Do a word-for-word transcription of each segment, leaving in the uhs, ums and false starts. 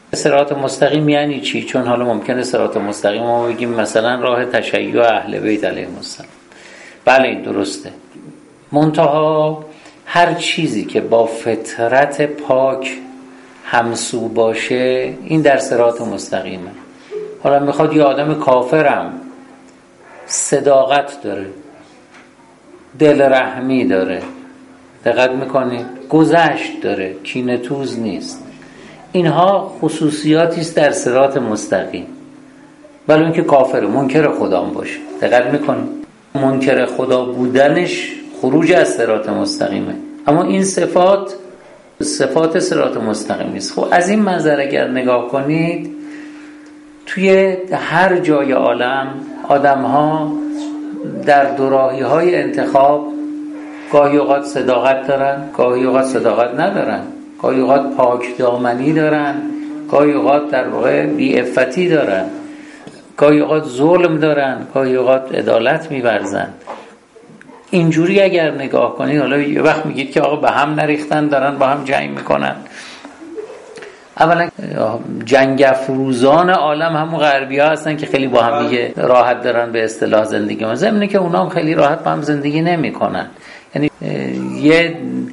صراط مستقیم یعنی چی؟ چون حالا ممکنه صراط مستقیم ما بگیم مثلا راه تشیع اهل بیت علیهم السلام. بله این درسته، منتها هر چیزی که با فطرت پاک همسو باشه این در صراط مستقیمه. حالا میخواد یه آدم کافرم صداقت داره، دل رحمی داره، دقت میکنید، گذشت داره، کینه توز نیست، اینها خصوصیاتی است در صراط مستقیم. ولی اون که کافر منکر خدا باشه، دقت میکنید، منکر خدا بودنش خروج از صراط مستقیمه، اما این صفات صفات صراط مستقیم نیست. خب از این منظر اگر نگاه کنید توی هر جای عالم آدم ها در دوراهی های انتخاب گاهی اوقات صداقت دارن، گاهی اوقات صداقت ندارن، گاهی اوقات پاک دامنی دارن، گاهی اوقات در واقع بی‌عفتی دارن، گاهی اوقات ظلم دارن، گاهی اوقات عدالت می‌ورزن. اینجوری اگر نگاه کنید، حالا یه وقت میگید که آقا به هم نریختن دارن با هم جنگ میکنن. اولا جنگ افروزان عالم همون غربی ها هستن که خیلی با هم دیگه راحت دارن به اصطلاح زندگی میکنن، ضمن که اونا هم خیلی راحت با هم زندگی نمیکنن. یعنی یه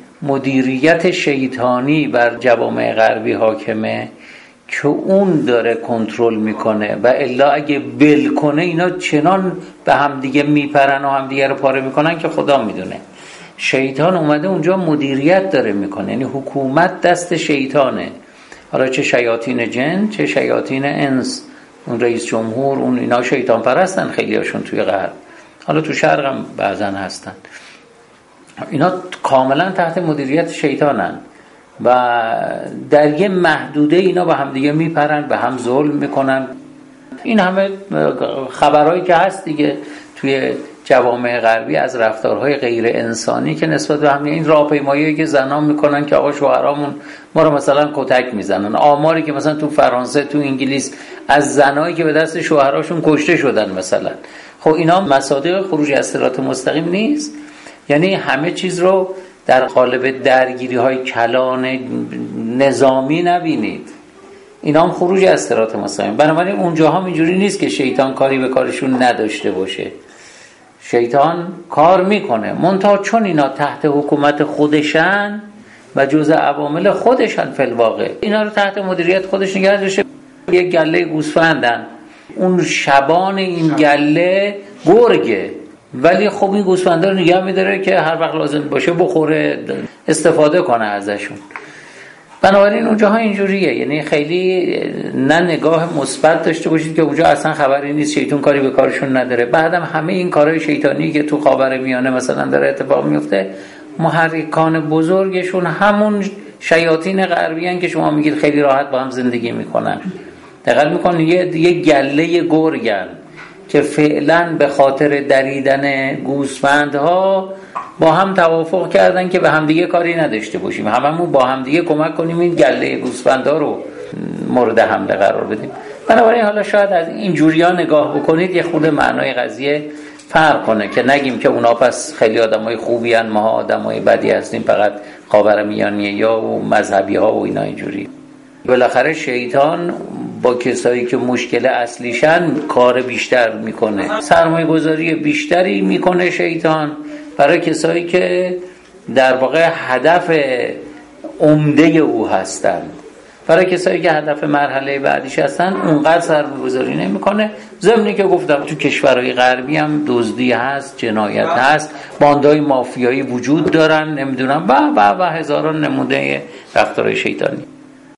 مدیریت شیطانی بر جوامع غربی حاکمه که اون داره کنترل میکنه و الا اگه بل کنه اینا چنان به هم دیگه میپرن و هم دیگه رو پاره میکنن که خدا میدونه. شیطان اومده اونجا مدیریت داره میکنه، یعنی حکومت دست شیطانه، حالا چه شیاطین جن چه شیاطین انس، اون رئیس جمهور اون اینا شیطان پرستن خیلی هاشون توی غرب، حالا تو شرق هم بعضن هستن، اینا کاملا تحت مدیریت شیطانن و در یه محدوده اینا به هم دیگه میپرن، به هم ظلم میکنن. این همه خبرهایی که هست دیگه توی جوامع غربی از رفتارهای غیر انسانی که نسبت به هم، این راهپیمایی که زنان میکنن که آقا شوهرامون ما رو مثلا کتک میزنن، آماری که مثلا تو فرانسه تو انگلیس از زنایی که به دست شوهراشون کشته شدن مثلا، خب اینا مصادیق خروج از صراط مستقیم نیست. یعنی همه چیز رو در قالب درگیری های کلان نظامی نبینید، اینا هم خروج از صراط مستقیم. بنابراین اونجا هم اینجوری نیست که شیطان کاری به کارشون نداشته باشه، شیطان کار میکنه، منتها چون اینا تحت حکومت خودشن و جزء عوامل خودشن فی الواقع، اینا رو تحت مدیریت خودش نگه داشته. یک گله گوسفندن، اون شبان این گله گرگه، ولی خب این گوسفندا رو نگه می‌داره که هر وقت لازم باشه بخوره، استفاده کنه ازشون. بنابراین اونجاها اینجوریه، یعنی خیلی نه نگاه مثبت داشته باشید که اونجا اصلا خبری نیست، شیطان کاری به کارشون نداره. بعدم همه این کارهای شیطانی که تو خاورمیانه مثلا داره اتفاق میفته، محرکان بزرگشون همون شیاطین غربی هستن که شما میگید خیلی راحت با هم زندگی میکنن. دقیق میکنن یه یه گله گرگن که فعلا به خاطر دریدن گوسفندها با هم توافق کردن که به همدیگه کاری نداشته باشیم، هممون با همدیگه کمک کنیم این گله گوسفندها رو مورد حمله قرار بدیم. بنابراین حالا شاید از این جوریا نگاه بکنید یه خورده معنای قضیه فرق کنه، که نگیم که اونا پس خیلی آدمای خوبی ان، ما آدمای بدی هستیم، فقط خاورمیانیه یا و مذهبی ها و اینا اینجوری. بالاخره شیطان با کسایی که مشکل اصلیشن کار بیشتر میکنه، سرمایه گذاری بیشتری میکنه شیطان برای کسایی که در واقع هدف عمده او هستن. برای کسایی که هدف مرحله بعدیش هستن اونقدر سرمایه گذاری نمیکنه. ضمنی که گفتم تو کشورهای غربی هم دزدی هست، جنایت هست، باندهای مافیایی وجود دارن، نمیدونم و و و هزاران نمونه رفتارهای شیطانی.